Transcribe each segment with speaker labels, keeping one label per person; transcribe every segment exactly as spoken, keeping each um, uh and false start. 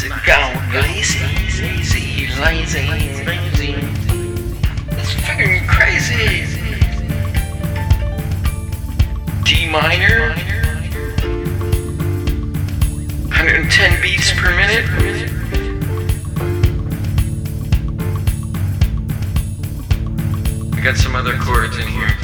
Speaker 1: minds are gone lazy, lazy, lazy, lazy. It's fucking crazy. D minor, one hundred ten beats per minute. I got some other chords in here.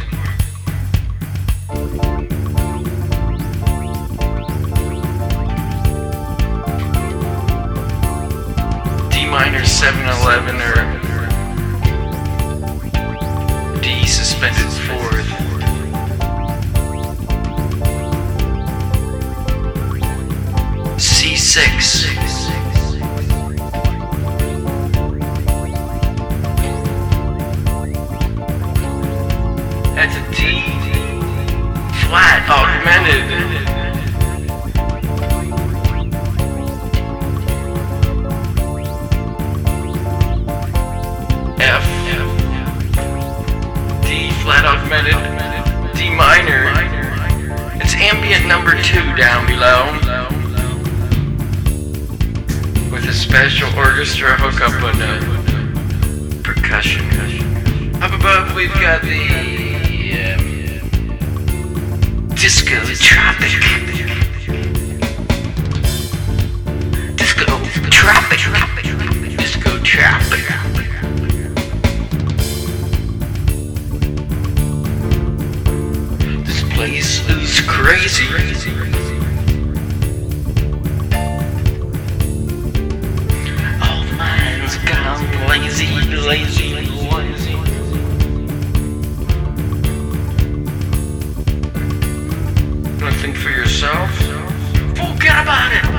Speaker 1: D minor seven eleven or D suspended fourth. C six. That's a D flat augmented. F, D flat augmented, D minor. It's ambient number two down below, with a special orchestra hookup and a percussion. Up above we've got the um, Disco Tropic. Disco Tropic. Disco Tropic. This place is crazy. All the minds gone lazy, lazy, lazy. Wanna think for yourself? Forget about it.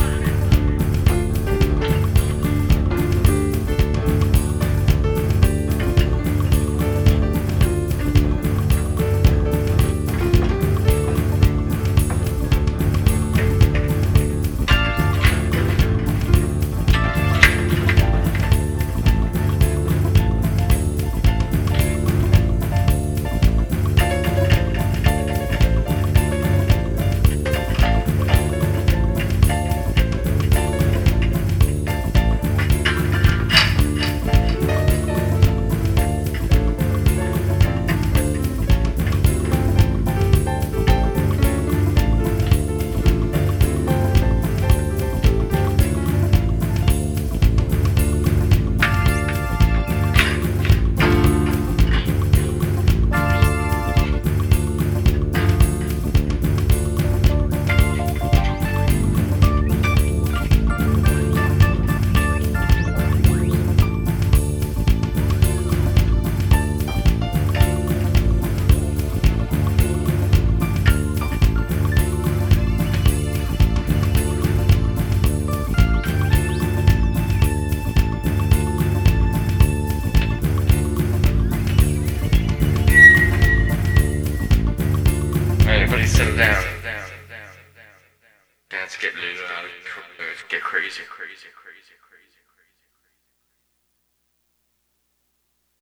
Speaker 1: Everybody settle down. Dance get a little out of, get crazy, crazy, crazy.